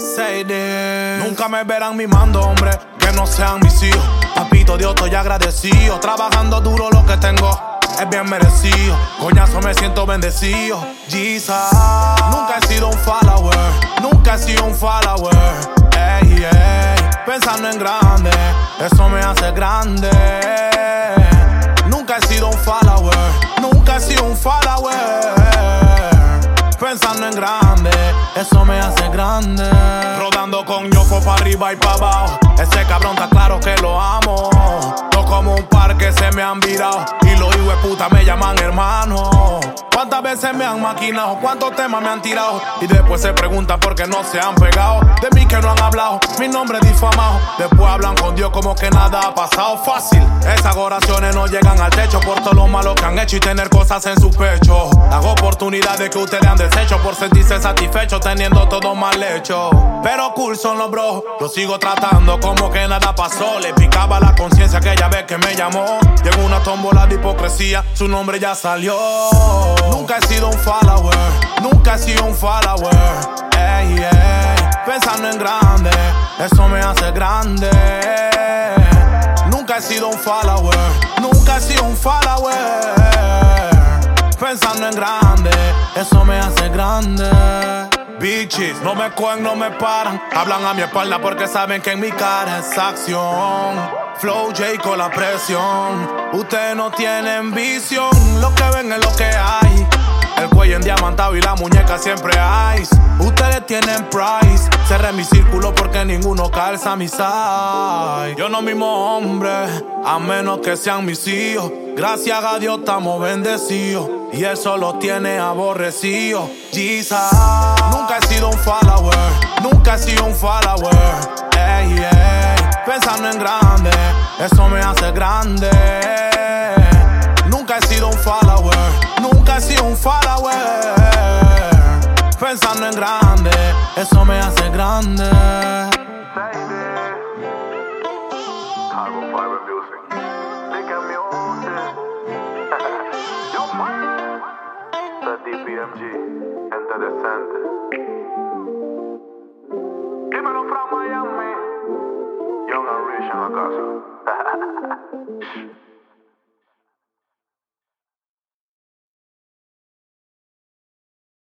Say this. Nunca me verán mimando, hombre, que no sean mis hijos. Papito Dios, estoy agradecido. Trabajando duro lo que tengo es bien merecido. Coñazo, me siento bendecido. Jesus. Nunca he sido un follower. Nunca he sido un follower. Ey, ey. Pensando en grande, eso me hace grande. Nunca he sido un follower. Nunca he sido un follower. Pensando en grande, eso me hace grande. Rodando con ñofo pa' arriba y pa' abajo. Ese cabrón está claro que lo amo. No como un par que se me han virado y los hijos de puta me llaman hermano. ¿Cuántas veces me han maquinado? ¿Cuántos temas me han tirado? Y después se preguntan por qué no se han pegado. De mí que no han hablado, mi nombre es difamado. Después hablan con Dios como que nada ha pasado. Fácil, esas oraciones no llegan al techo por todo lo malo que han hecho y tener cosas en su pecho. Las oportunidades que ustedes han deshecho por sentirse satisfechos teniendo todo mal hecho. Pero cool son los bros, lo sigo tratando como que nada pasó. Le picaba la conciencia aquella vez que me llamó. Llegó una tómbola de hipocresía, su nombre ya salió. Nunca he sido un follower, nunca he sido un follower. Ey, ey. Pensando en grande, eso me hace grande. Nunca he sido un follower, nunca he sido un follower. Pensando en grande, eso me hace grande. Bitches, no me cogen, no me paran. Hablan a mi espalda porque saben que en mi cara es acción. Flow J con la presión. Ustedes no tienen visión, lo que ven es lo que hay. El cuello endiamantado y la muñeca siempre ice. Ustedes tienen price. Cerré mi círculo porque ninguno calza mi size. Yo no mismo hombre, a menos que sean mis hijos. Gracias a Dios estamos bendecidos y eso lo tiene aborrecido. Jesus. Nunca he sido un follower, nunca he sido un follower. Ey, ey. Pensando en grande, eso me hace grande. Nunca he sido un follower, nunca he sido un follower. Pensando en grande, eso me hace grande. DPMG, gente decente. Dímelo from Miami. Young and Rich en la casa.